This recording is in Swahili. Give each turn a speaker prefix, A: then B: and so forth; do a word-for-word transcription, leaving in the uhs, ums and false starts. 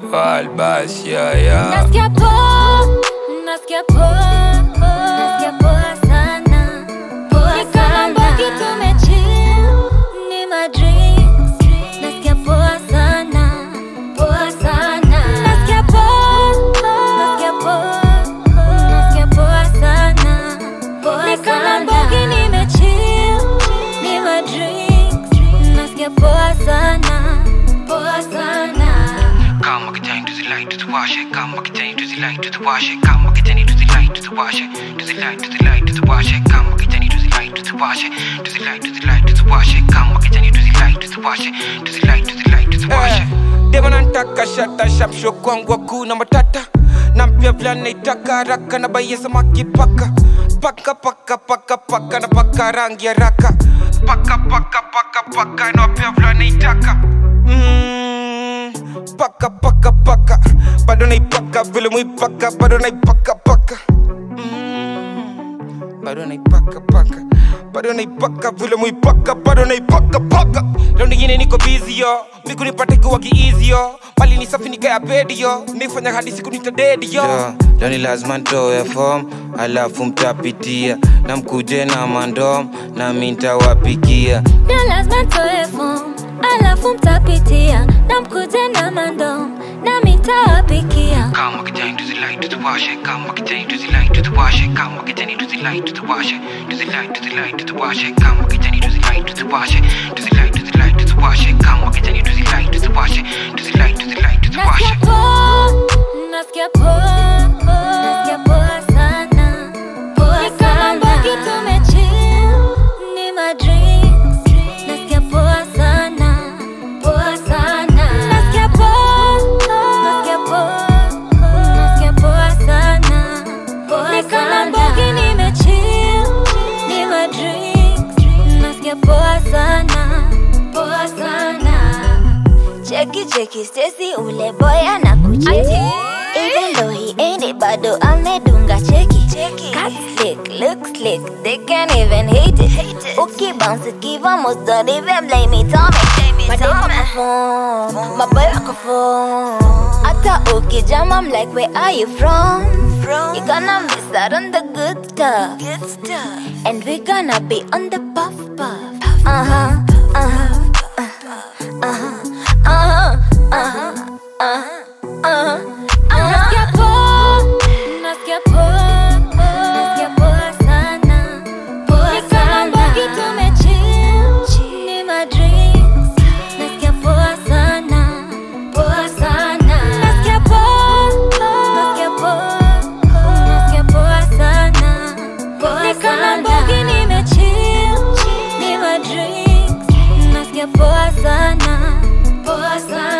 A: Albas, yeah, yeah.
B: Nasikia poa, nasikia poa, nasikia poa sana, poa sana. Ni kama mbogi tumechill, ni madrinks. Nasikia poa sana, poa sana. Nasikia poa, nasikia poa, nasikia poa sana, poa sana. Ni kama mbogi nimechill, ni madrinks. Nasikia poa sana, poa sana.
C: Come get into the light to the wash it. Come get into the light to the wash it. Come get into the light to the wash it. To the light to the light to the wash it. Come get into the light to the wash it. To the light to the light to the wash it. Come get into the light to the wash it. To the light to the light to the wash it.
A: Dema nantaka shata shamsho kwangu hakuna matata. Nampia vila naitaka haraka na baye samaki paka. Paka paka paka paka na paka rangi ya raka. Paka paka paka paka na wapia vila naitaka. Mmm, paka paka paka. Bado naipaka vile muipaka. Bado naipaka paka. Mmm, bado naipaka paka. Bado naipaka vile muipaka. Bado naipaka paka. Leo nyingine niko busy yo. Miku nipate kuwa ki-easy yo. Mali ni safi nika ya bedi yo. Mifanya hadi siku nitadedi yo. Leo ni lazima nitoe form. Alafu mtapitia. Na mkuje na mandom. Na minta wapikia.
B: Leo lazima nitoe form. Alafu mtapitia. Na mkuje na mandom. Na minta wapikia.
C: Come get into the light to the wash it. Come get into the light to the wash it. Come get into the light to the wash it. To the light to the light to the wash it. Come get into the light to the wash it. To the light to the light to the wash it. Come get into the light to the wash it. To the light to the light to the wash it.
B: Nasikia poa, nasikia poa sana, poa sana. Ni kama mbogi tumechill, ni madrinks. Nasikia poa sana, poa sana. Nasikia poa, nasikia poa, nasikia poa sana, poa sana. Ni kama mbogi nimechill, ni madrinks. Nasikia poa sana, poa sana. Cheki cheki Stacy ule boy anakucheki. Even though he ain't it, bado amedunga cheki. Cut slick, look slick, they can't even hate it. Okay, bounce it, give almost don't even blame it on me. My day on my phone, my boy on my phone. Ata okay jam, I'm like, where are you from? You gonna miss out on the good stuff, good stuff. And we gonna be on the puff puff. Uh-huh, uh-huh, uh-huh, uh-huh. Uh-huh, uh-huh, uh-huh, uh-huh, uh-huh. Nasikia poa, nasikia poa, nasikia poa sana, poa sana. Ni kama mbogi tumechill, ni madrinks. Nasikia poa sana, poa sana. Nasikia poa, nasikia poa, nasikia poa sana, poa sana. Ni kama mbogi nimechill, ni madrinks. Nasikia poa sana, poa sana.